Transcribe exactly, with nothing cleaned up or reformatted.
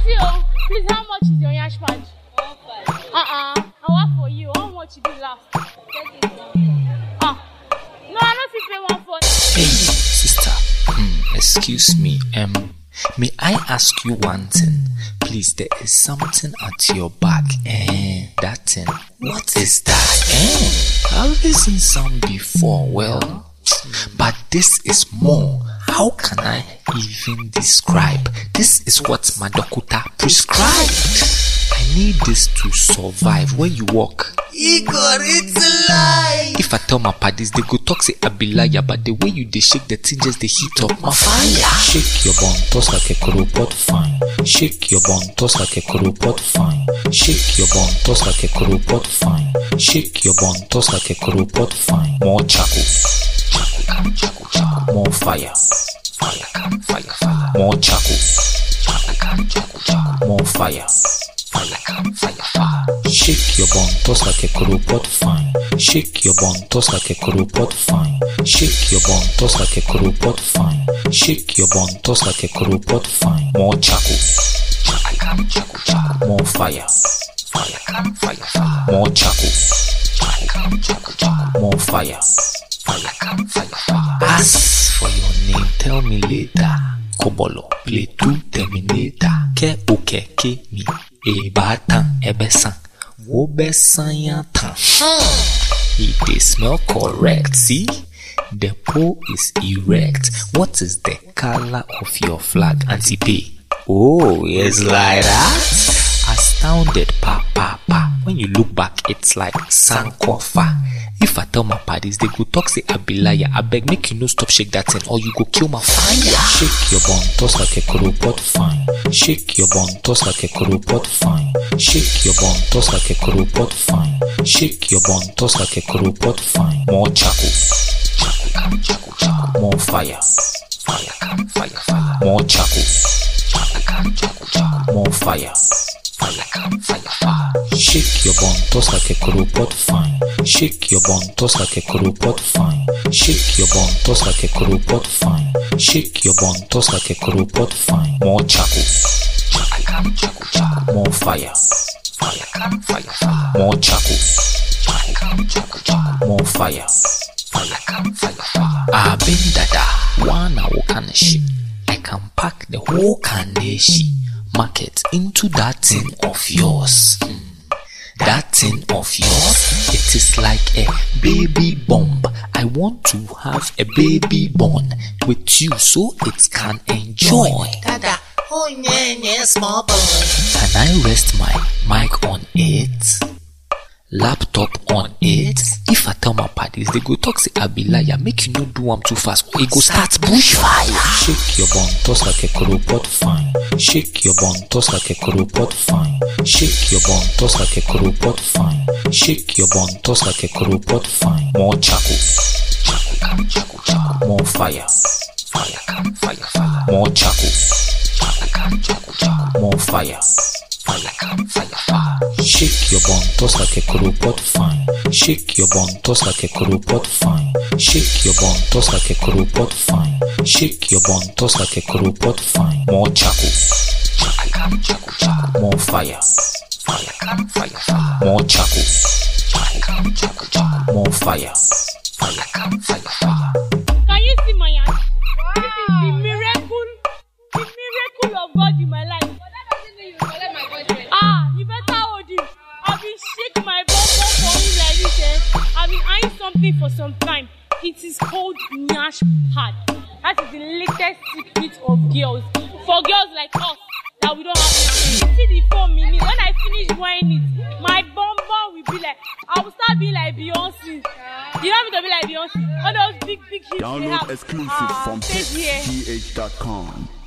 Auntie, oh, please, how much is your yash pad? Uh-uh. I work for you. How much you did last? Ah. No, I don't think pay one for. Hey, sister. Hmm, excuse me. Um, may I ask you one thing? Please, there is something at your back. Eh, that thing. What is that? Eh, I've seen some before. Well, but this is more. How can I even describe? This is what my doctor prescribed. I need this to survive. When you walk, Igor, it's a lie. if I tell my parties, they go talk say I be liar, but the way you they shake the thing just the heat up my fire. Shake your bum, toss like a crowpot fine. Shake your bum, toss like a crowpot fine. Shake your bum, toss like a crowpot fine. Shake your bum, toss like a crowpot fine. More charcoal, charcoal, charcoal, charcoal. More fire, fire, fire, fire. More charcoal, charcoal, charcoal, charcoal. More fire. Fire, fire, fire. Shake your bum, toss like a crowpot fine. Shake your bum, toss like a crowpot fine. Shake your bum, toss like a crowpot fine. Shake your bum, toss like a crowpot fine. More charcoal, charcoal, charcoal, charcoal. More fire, fire, fire, fire. More charcoal, charcoal, charcoal, charcoal. More fire, fire, fire, fire. Ask for your name, tell me later. Kobolo, play two terminator. Ke oke ke mi. E batan ebesan. Wo besan yatan. It they smell correct. See? The pole is erect. What is the color of your flag, Auntie P? Oh, it's like that. Astounded, pa pa pa. When you look back, it's like Sankofa. If I tell my parties, they go talk say I be liar. I beg make you no stop shake that thing, or you go kill my fire. Shake your bum, toss like a crowpot fine. Shake your bum, toss like a crowpot fine. Shake your bum, toss like a crowpot fine. Shake your bum, toss like a crowpot fine. More charcoal, charcoal, charcoal, charcoal. More fire, fire, fire, fire. More charcoal, charcoal, charcoal, charcoal. More fire. Fire, fire, fire. Shake your bum, toss like a crowpot fine. Shake your bum, toss like a crowpot fine. Shake your bum, toss like a crowpot fine. Shake your bum, toss like a crowpot fine. More charcoal, charcoal, charcoal, charcoal. More fire, fire, fire, fire. More charcoal, charcoal, charcoal, charcoal. More fire, fire, fire, fire. I been dada, one hour can shit. I can pack the whole candishi. Market into that thing of yours. Mm. That thing of yours, it is like a baby bomb. I want to have a baby born with you so it can enjoy. Dada, oh yeah, yeah, small boy. Can I rest my mic on it? Laptop on it? If I tell my parties, they go talk say I be liar. Make you no do them too fast, or it go start bushfire. Shake your bum, toss like a crowpot fine. Shake your bum, toss like a crowpot fine. Shake your bum, toss like a crowpot fine. Shake your bum, toss like a crowpot fine. More charcoal, charcoal, charcoal, charcoal. More fire, fire, fire, fire. More charcoal, charcoal, charcoal, charcoal. More fire. Fire, fire, fire. Shake your bum, toss like a crowpot fine. Shake your bum, toss like a crowpot fine. Shake your bum, toss like a crowpot fine. Shake your bum, toss like a crowpot fine. More charcoal, charcoal, charcoal, charcoal. More fire, fire, fire, fire. More charcoal, charcoal, charcoal, charcoal. More fire, fire, fire, fire. Can you see my hand? This is the miracle, the miracle of God in my life. Ah, you better hold him. I've been shaking my bum for him like this, eh? I've been eyeing something for some time. It is called Nyash Pad. That is the latest secret of girls. For girls like us, that we don't have Nyash. You see the four minutes. When I finish wearing it, my bum bum will be like, I will start being like Beyonce. You want me to be like Beyonce? All those big, big hips they have. Download exclusive Ah, from stay here. T H dot com.